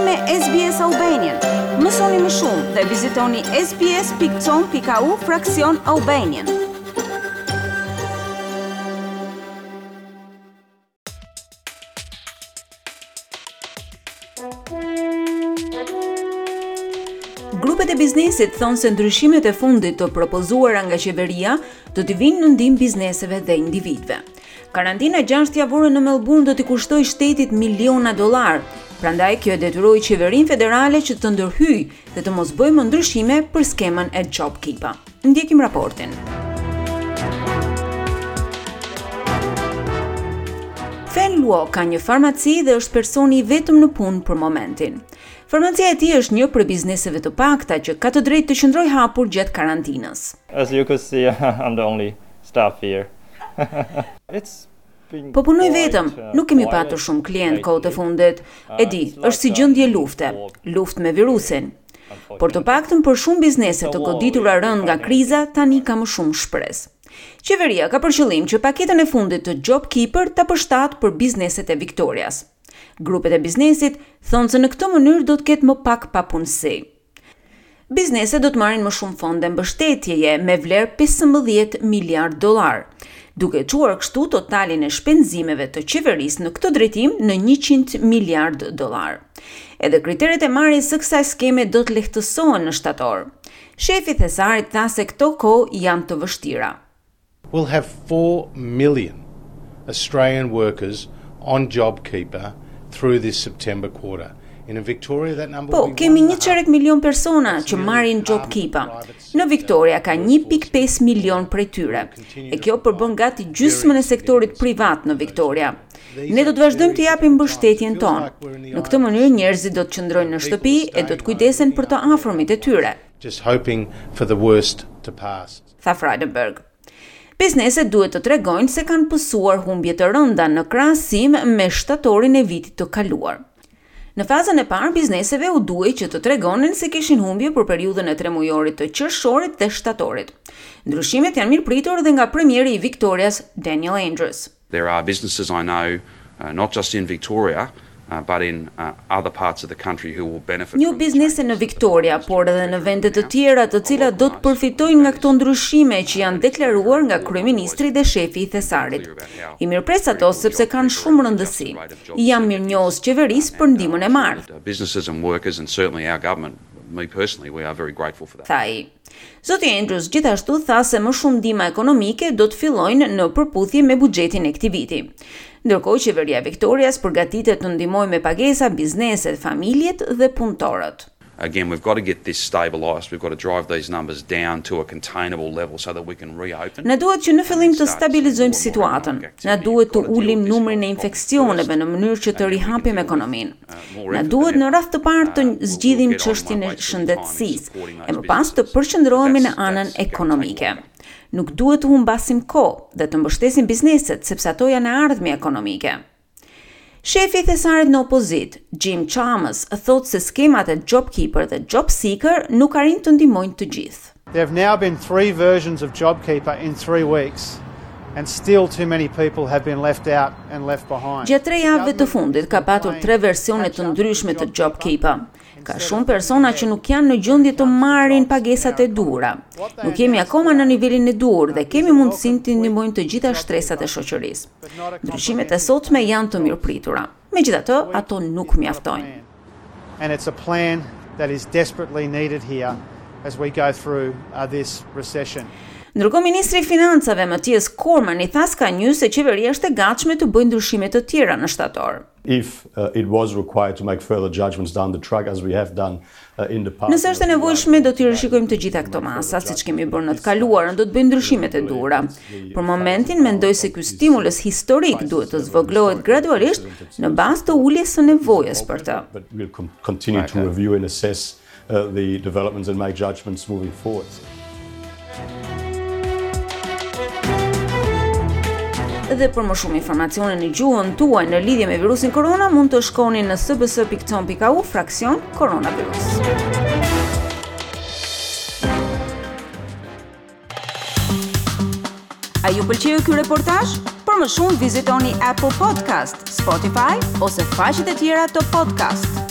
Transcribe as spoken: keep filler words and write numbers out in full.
me S B S Albanian. Mësoni më shumë dhe vizitoni sbs.com.au fraksion Albanian. Grupet e biznesit thonë se ndryshimet e fundit të propozuara nga qeveria do t'i vinë në ndihmë bizneseve dhe individëve. Karantina gjashtë javore në Melbourne do t'i kushtoj shtetit miliona dollar. Prandaj kjo e detyroi qeverinë federale që të ndërhyjë dhe të mos bëjë më ndryshime për skemën e JobKeeper. Ndjekim raportin. Fen Luo ka një farmaci dhe është personi i vetëm në punë për momentin. Farmacia e tij është një prej bizneseve të pakta që ka të drejtë të qëndrojë hapur gjatë karantinës. As you could see, I'm the only staff here. It's Po punoj vetëm, nuk kemi patur shumë klient kohët e fundit. E di, është si gjendje lufte, luftë me virusin. Por të paktën për shumë biznese të goditura rënd nga kriza tani ka më shumë shpresë. Qeveria ka për qëllim që paketën e fundit të JobKeeper ta përshtatë për bizneset e Victorias. Grupet e biznesit thonë se në këtë mënyrë do të ketë më pak papunësi. Bizneset do të marrin më shumë fonde mbështetjeje me vlerë pesëmbëdhjetë miliardë dollar, duke çuar kështu totalin e shpenzimeve të qeverisë në këtë drejtim në njëqind miliardë dollar. Edhe kriteret e marrjes së kësaj skeme do të lehtësohen në shtator. Shefi i thesarit tha se këto kohë janë të vështira. We'll have four million Australian workers on JobKeeper through this September quarter. In Victoria that number Po, kemi një qerek milion persona që marrin JobKeeper. Në Victoria ka një pikë pesë milion prej tyre. E kjo përbën gati gjysmën e sektorit privat në Victoria. Ne do të vazhdojmë të japim mbështetjen tonë. Në këtë mënyrë njerëzit do të qëndrojnë në shtëpi e do të kujdesen për të afërmit e tyre. Just hoping for the worst to pass. Tha Frydenberg. Bizneset duhet të tregojnë se kanë pësuar humbje të rënda në krahasim me shtatorin e vitit të kaluar. Në fazën e parë, bizneseve u duhej që të tregonin se kishin humbje për periudhën e tremujorit të qershorit dhe shtatorit. Ndryshimet janë mirëpritur edhe nga premieri i Victorias, Daniel Andrews. There are businesses I know, uh, not just in Victoria, uh, but in uh, other parts of the country who will benefit. Një biznese në Victoria, por edhe në vende të tjera të cilat do të përfitojnë nga këto ndryshime që janë deklaruar nga kryeministri dhe shefi i thesarit. I mirëpres ato sepse kanë shumë rëndësi. Jam mirënjohës qeverisë për ndihmën e marrë. Businesses and workers and certainly our government, me personally, we are very grateful for that. Thai. Zoti Andrews gjithashtu tha se më shumë ndihmë ekonomike do të fillojnë në përputhje me buxhetin e këtij viti. Ndërkohë qeveria Victorias përgatitet të ndihmojë me pagesa bizneset, familjet dhe punëtorët. Again, we've got to get this stabilised. We've got to drive these numbers down to a containable level so that we can reopen. Ne duhet që në fillim të stabilizojmë situatën. Ne duhet të ulim numrin e infeksioneve në mënyrë që të rihapim ekonominë. Ne duhet në radhë të parë të zgjidhim çështjen e shëndetësisë e më pas të përqendrohemi në anën ekonomike. Nuk duhet të humbasim kohë dhe të mbështesim bizneset sepse ato janë e ardhmja ekonomike. Shefi i thesarit në opozit, Jim Chalmers, thotë se skemat e JobKeeper dhe JobSeeker nuk arrin të ndihmojnë të gjithë. There have now been three versions of JobKeeper in three weeks. And still too many people have been left out and left behind. Gjatë tre javëve të fundit ka patur tre versione të ndryshme të JobKeeper. Ka shumë persona që nuk janë në gjendje të marrin pagesat e duhura. Nuk jemi akoma në nivelin e duhur dhe kemi mundësinë të ndihmojmë të gjitha shtresat e shoqërisë. Ndryshimet e sotme janë të mirëpritura. Megjithatë, ato nuk mjaftojnë. And it's a plan that is desperately needed here as we go through uh, this recession. Ndërkohë ministri i financave Matthias Cormann i tha Sky News se qeveria është e gatshme të bëjë ndryshime të tjera në shtator. If uh, it was required to make further judgments down the track as we have done uh, in the past. Nëse është e nevojshme do t'i rishikojmë të gjitha këto masa, siç kemi bërë në të kaluarën, do të bëjmë ndryshimet e duhura. Për momentin mendoj se ky stimulus historik duhet të zvogëlohet gradualisht në bazë të uljes së nevojës për të. But we'll continue to review and assess uh, the developments and make judgments moving forward. Dhe për më shumë informacione në gjuhën tuaj në lidhje me virusin korona, mund të shkoni në s b s dot com dot a u fraksion koronavirus. A ju pëlqeu ky reportazh? Për më shumë vizitoni Apple Podcast, Spotify ose faqet e tjera të podcast.